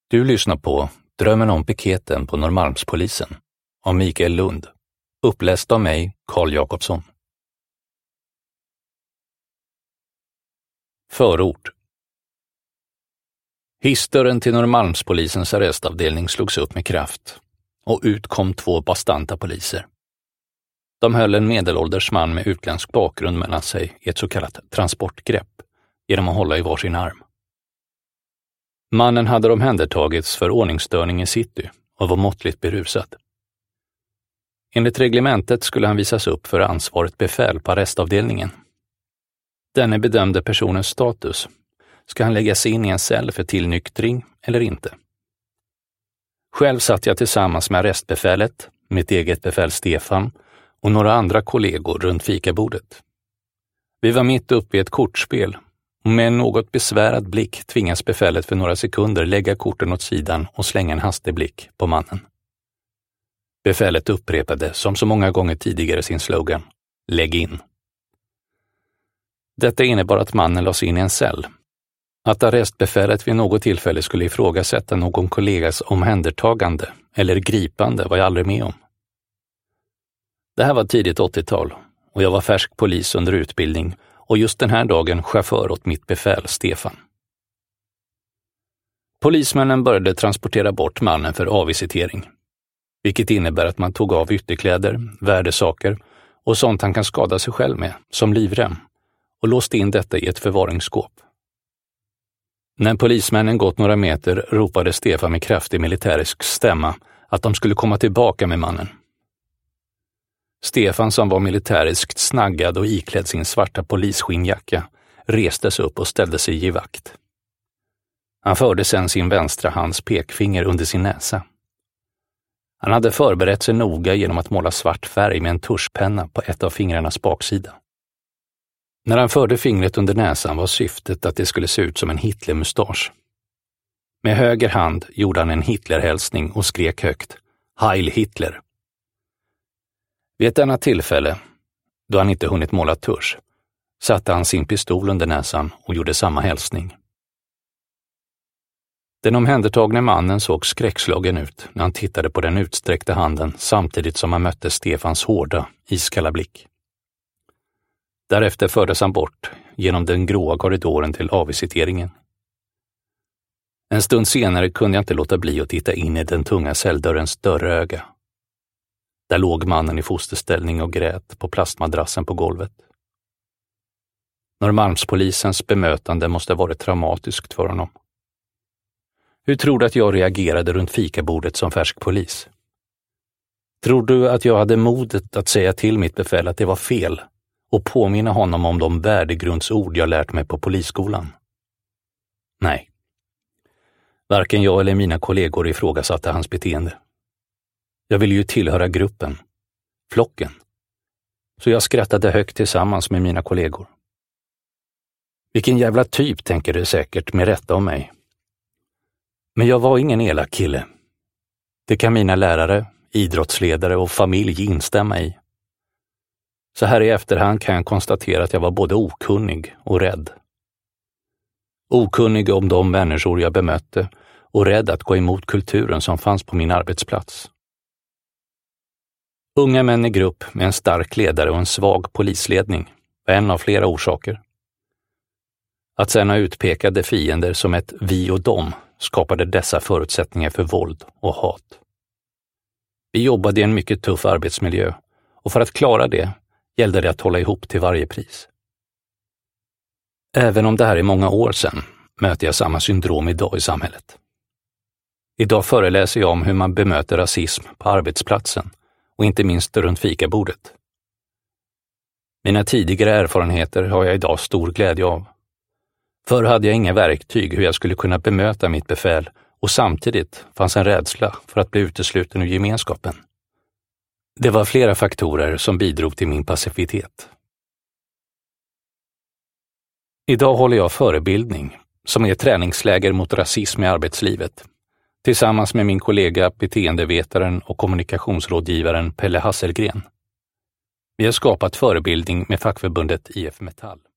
Du lyssnar på Drömmen om piketen på Norrmalmspolisen av Mikael Lund, uppläst av mig, Carl Jakobsson. Förord. Hissdörren till Norrmalmspolisens arrestavdelning slogs upp med kraft och ut kom två bastanta poliser. De höll en medelålders man med utländsk bakgrund mellan sig i ett så kallat transportgrepp genom att hålla i varsin arm. Mannen hade omhändertagits för ordningsstörning i city och var måttligt berusad. Enligt reglementet skulle han visas upp för ansvarigt befäl på arrestavdelningen. Denne bedömde personens status. Ska han läggas in i en cell för tillnyktring eller inte? Själv satt jag tillsammans med arrestbefälet, mitt eget befäl Stefan och några andra kollegor runt fikabordet. Vi var mitt uppe i ett kortspel och med en något besvärad blick tvingas befälet för några sekunder lägga korten åt sidan och slänga en hastig blick på mannen. Befälet upprepade som så många gånger tidigare sin slogan: lägg in. Detta innebar att mannen lades in i en cell. Att arrestbefälet vid något tillfälle skulle ifrågasätta någon kollegas omhändertagande eller gripande var jag aldrig med om. Det här var tidigt 80-tal och jag var färsk polis under utbildning och just den här dagen chaufför åt mitt befäl Stefan. Polismännen började transportera bort mannen för avvisitering, vilket innebär att man tog av ytterkläder, värdesaker och sånt han kan skada sig själv med, som livrem, och låste in detta i ett förvaringsskåp. När polismännen gått några meter ropade Stefan med kraftig militärisk stämma att de skulle komma tillbaka med mannen. Stefan, som var militäriskt snaggad och iklädd sin svarta polisskinnjacka, restes upp och ställde sig i vakt. Han förde sedan sin vänstra hands pekfinger under sin näsa. Han hade förberett sig noga genom att måla svart färg med en tuschpenna på ett av fingrarnas baksida. När han förde fingret under näsan var syftet att det skulle se ut som en Hitlermustasch. Med höger hand gjorde han en Hitlerhälsning och skrek högt: Heil Hitler! Vid ett annat tillfälle, då han inte hunnit måla tusch, satte han sin pistol under näsan och gjorde samma hälsning. Den omhändertagne mannen såg skräckslagen ut när han tittade på den utsträckta handen samtidigt som han mötte Stefans hårda, iskalla blick. Därefter fördes han bort genom den gråa korridoren till avvisiteringen. En stund senare kunde jag inte låta bli att titta in i den tunga celldörrens dörröga. Där låg mannen i fosterställning och grät på plastmadrassen på golvet. Norrmalmspolisens bemötande måste ha varit traumatiskt för honom. Hur tror du att jag reagerade runt fikabordet som färsk polis? Tror du att jag hade modet att säga till mitt befäl att det var fel och påminna honom om de värdegrundsord jag lärt mig på polisskolan? Nej. Varken jag eller mina kollegor ifrågasatte hans beteende. Jag ville ju tillhöra gruppen, flocken. Så jag skrattade högt tillsammans med mina kollegor. Vilken jävla typ, tänker du säkert med rätta om mig. Men jag var ingen elak kille. Det kan mina lärare, idrottsledare och familj instämma i. Så här i efterhand kan jag konstatera att jag var både okunnig och rädd. Okunnig om de människor jag bemötte och rädd att gå emot kulturen som fanns på min arbetsplats. Unga män i grupp med en stark ledare och en svag polisledning var en av flera orsaker. Att sedan ha utpekade fiender som ett vi och dem skapade dessa förutsättningar för våld och hat. Vi jobbade i en mycket tuff arbetsmiljö och för att klara det gällde det att hålla ihop till varje pris. Även om det här är många år sedan möter jag samma syndrom idag i samhället. Idag föreläser jag om hur man bemöter rasism på arbetsplatsen och inte minst runt fikabordet. Mina tidigare erfarenheter har jag idag stor glädje av. Förr hade jag inga verktyg hur jag skulle kunna bemöta mitt befäl och samtidigt fanns en rädsla för att bli utesluten ur gemenskapen. Det var flera faktorer som bidrog till min passivitet. Idag håller jag förebildning, som är träningsläger mot rasism i arbetslivet, tillsammans med min kollega beteendevetaren och kommunikationsrådgivaren Pelle Hasselgren. Vi har skapat förebildning med fackförbundet IF Metall.